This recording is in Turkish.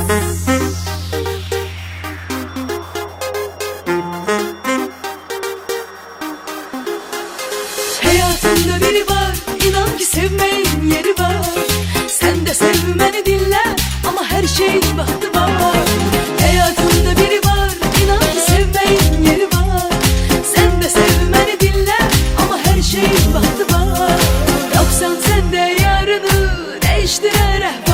Hayatımda biri var, inan ki sevmeyin yeri var. Sen de sevmeni dinle ama her şeyin vakti var. Hayatımda biri var, inan ki sevmeyin yeri var. Sen de sevmeni dinle ama her şeyin vakti var. Yoksa sen de yarını değiştirerek